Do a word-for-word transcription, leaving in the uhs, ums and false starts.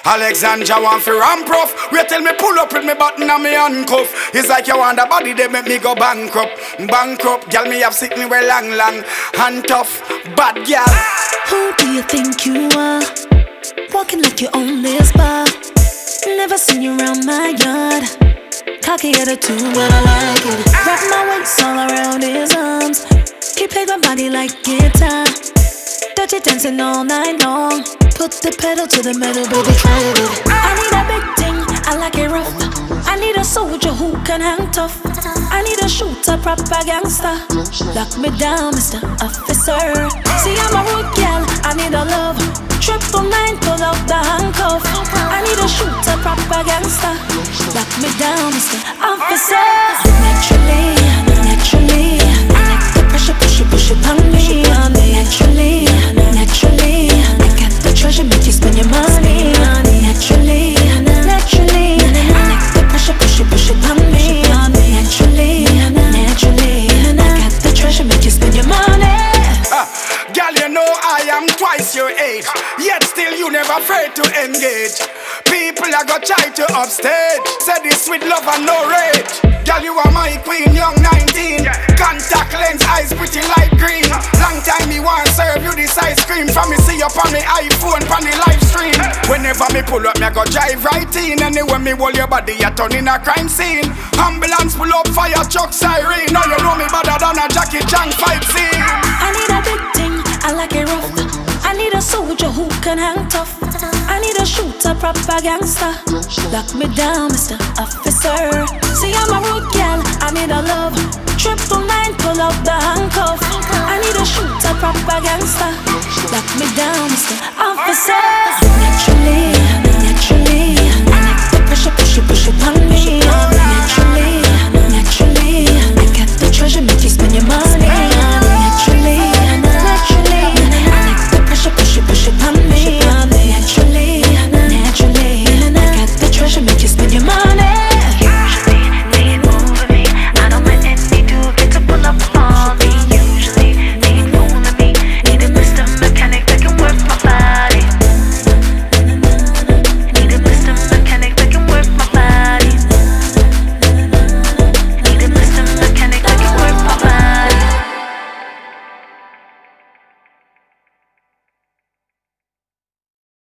Alexandra want fi ramp rough. Wait till me pull up with me button and me handcuff. It's like you want the body, they make me go bankrupt. Bankrupt, girl, me have sitting way long, long. Hand tough, bad girl. Who do you think you are? Walking like you own this bar. Never seen you around my yard. Cocky attitude, but I like it. Wrap my waist all around his arms. He played my body like guitar. Dirty dancing all night long. Put the pedal to the metal, baby, try it. I need a big thing, I like it rough. I need a soldier who can hang tough. I need a shooter, proper gangster. Lock me down, Mister Officer. See, I'm a rude girl, I need a love. Triple nine, pull out the handcuff. I need a shooter, proper gangster. Lock me down, Mister Officer. Naturally, naturally, I like the pressure, push it, push it on me. Naturally, naturally, I got the treasure, make you spend your money. Naturally, naturally, I like the pressure, push it, push it on me. Naturally, naturally, I got the treasure, make you spend your money. uh, Girl, you know I am twice your age, yet still you never afraid to engage. People are gonna try to upstage. Say this with love and no rage. Girl, you are my queen, young nineteen. Contact lens, eyes pretty light green. Long time me want serve you this ice cream. From me see up on the iPhone, on the live stream. Whenever me pull up, me go drive right in. Anyway me hold your body, you turn in a crime scene. Ambulance pull up, fire truck siren. Now you know me better than a Jackie Chan fight scene. I need a big thing, I like it rough. I need a soldier who can hang tough. I need a shooter, proper gangster. Lock me down, Mister Officer. See, I'm a rude girl, I need a love. Triple nine, pull out the handcuff. I need a shooter, proper gangster. Lock me down, Mister Officer.